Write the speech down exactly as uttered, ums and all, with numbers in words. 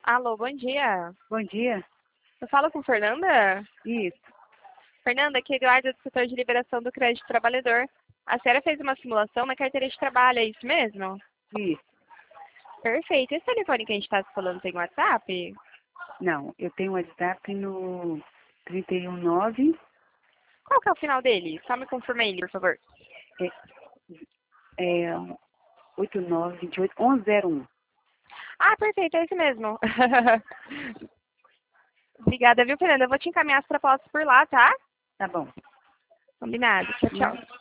Alô, bom dia. Bom dia. Eu falo com Fernanda? Isso, Fernanda, aqui é Eduardo do setor de liberação do crédito trabalhador. A senhora fez uma simulação na carteira de trabalho, é isso mesmo? isso. Perfeito. Esse telefone que a gente está falando tem WhatsApp? Não, eu tenho WhatsApp no trinta e um nove, Qual que é o final dele? Só me confirma ele, por favor. é, é oito nove dois oito um um zero um. Ah, perfeito, é esse mesmo. Obrigada, viu, Fernanda? Eu vou te encaminhar as propostas por lá, tá? Tá bom. Combinado. Tchau, Hum. tchau.